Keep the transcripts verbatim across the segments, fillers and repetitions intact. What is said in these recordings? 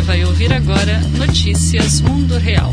vai ouvir agora Notícias Mundo Real.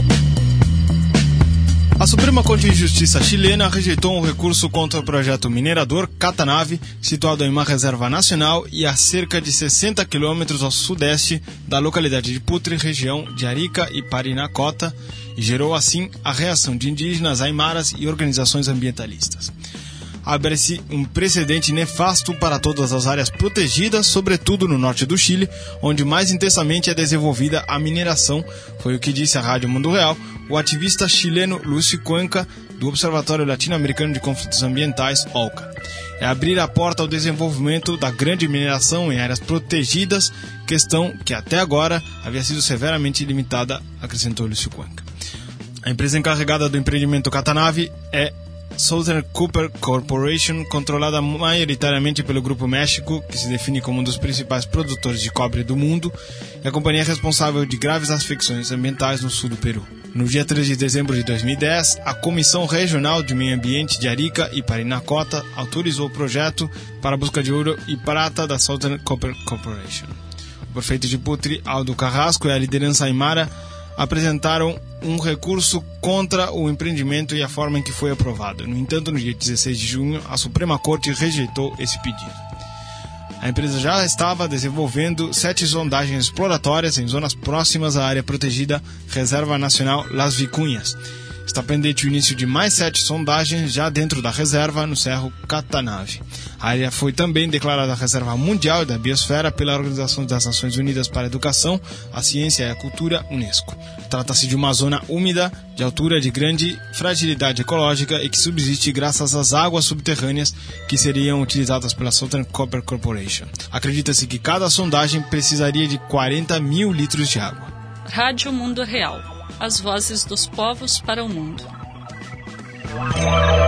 A Suprema Corte de Justiça chilena rejeitou um recurso contra o projeto minerador Catanave, situado em uma reserva nacional e a cerca de sessenta quilômetros ao sudeste da localidade de Putre, região de Arica e Parinacota, e gerou assim a reação de indígenas, aimaras e organizações ambientalistas. Abre-se um precedente nefasto para todas as áreas protegidas, sobretudo no norte do Chile, onde mais intensamente é desenvolvida a mineração, foi o que disse à Rádio Mundo Real o ativista chileno Lúcio Cuenca, do Observatório Latino-Americano de Conflitos Ambientais, O L C A. É abrir a porta ao desenvolvimento da grande mineração em áreas protegidas, questão que até agora havia sido severamente limitada, acrescentou Lúcio Cuenca. A empresa encarregada do empreendimento Catanave é Southern Copper Corporation, controlada maioritariamente pelo Grupo México, que se define como um dos principais produtores de cobre do mundo, e a companhia é responsável de graves afecções ambientais no sul do Peru. No dia três de dezembro de dois mil e dez, a Comissão Regional de Meio Ambiente de Arica e Parinacota autorizou o projeto para a busca de ouro e prata da Southern Copper Corporation. O prefeito de Putre, Aldo Carrasco, e a liderança aimara apresentaram um recurso contra o empreendimento e a forma em que foi aprovado. No entanto, no dia dezesseis de junho, a Suprema Corte rejeitou esse pedido. A empresa já estava desenvolvendo sete sondagens exploratórias em zonas próximas à área protegida Reserva Nacional Las Vicunhas. Está pendente o início de mais sete sondagens já dentro da reserva no Cerro Catanave. A área foi também declarada Reserva Mundial da Biosfera pela Organização das Nações Unidas para a Educação, a Ciência e a Cultura, Unesco. Trata-se de uma zona úmida, de altura de grande fragilidade ecológica e que subsiste graças às águas subterrâneas que seriam utilizadas pela Southern Copper Corporation. Acredita-se que cada sondagem precisaria de quarenta mil litros de água. Rádio Mundo Real. As vozes dos povos para o mundo.